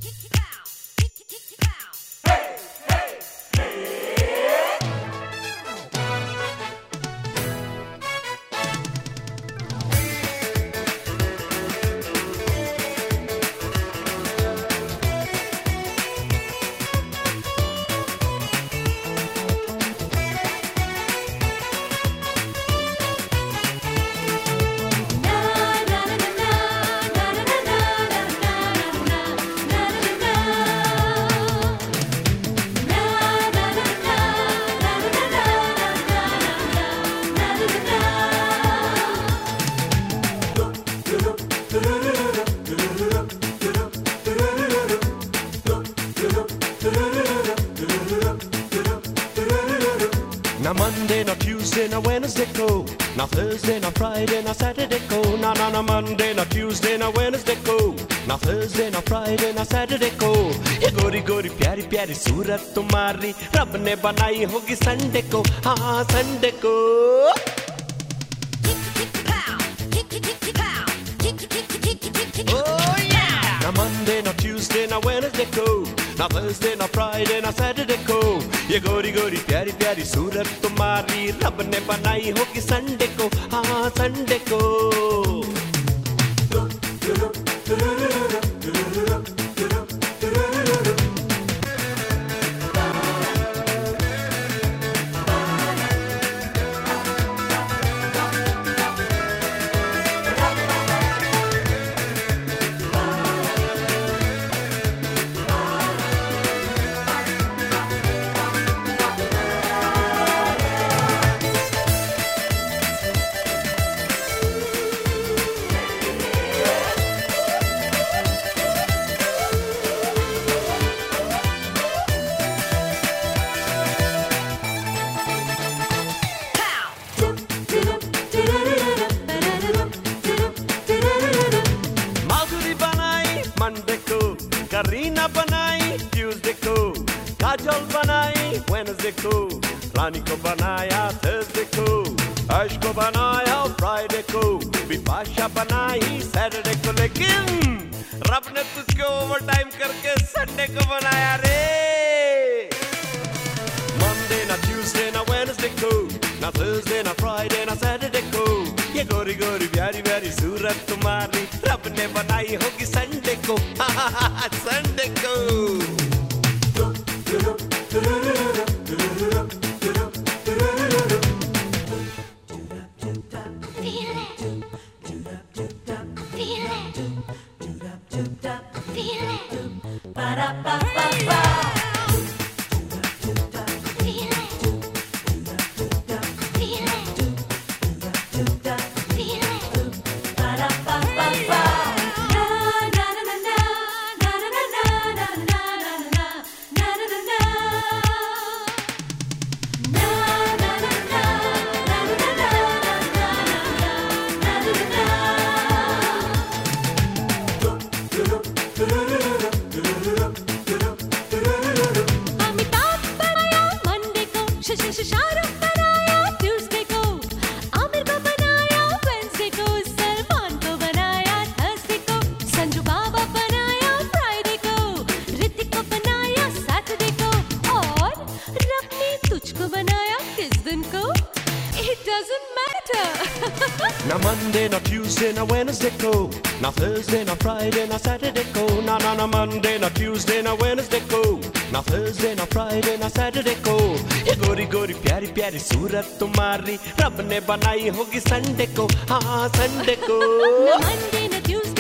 Now Monday, now Tuesday, now Wednesday go. Now Thursday, now Friday, now Saturday go. Now Monday, now Tuesday, now Wednesday go. Now Thursday, now Friday, now Saturday go. ये गोरी गोरी प्यारी प्यारी सूरत तुम्हारी रब ने बनाई होगी संडे को, हाँ संडे को. Oh yeah! Now Monday, now Tuesday, now Wednesday go. Now Thursday, now Friday, now Saturday go. ये गोरी गोरी प्यारी प्यारी सूरत तुम्हारी रब ने बनाई होगी संडे को, हाँ संडे को. करीना बनाई ट्यूसडे को, काजल बनाई वेडनेसडे को, रानी को बनाया थर्सडे को, अर्श को बनाया फ्राइडे को, बिपाशा बनाई सैटरडे को. लेकिन रब ने तुझको ओवर टाइम करके संडे को बनाया रे. मंडे ना ट्यूसडे ना वेडनेसडे को, ना थर्सडे ना फ्राइडे ना सैटरडे को. ये गोरी गोरी प्यारी प्यारी सूरत तुम्हारी रब ने बनाई होगी संडे को, संडे को. शाहरुख बनाया ट्यूसडे को, आमिर को बनाया वेडनेसडे को, सलमान को बनाया थर्सडे को, संजू बाबा बनाया फ्राइडे को, ऋतिक को बनाया सैटरडे को, और रब ने तुझको बनाया किस दिन को? It doesn't matter. Now Monday, now Tuesday, now Wednesday go. Now Thursday, now Friday, now Saturday go. Now Monday, now Tuesday, now Wednesday go. Now Thursday, now Friday, now Saturday go. ये गोरी गोरी प्यारी प्यारी सूरत तुम्हारी रब ने बनाई होगी संडे को, हाँ संडे को. Now Monday, now Tuesday.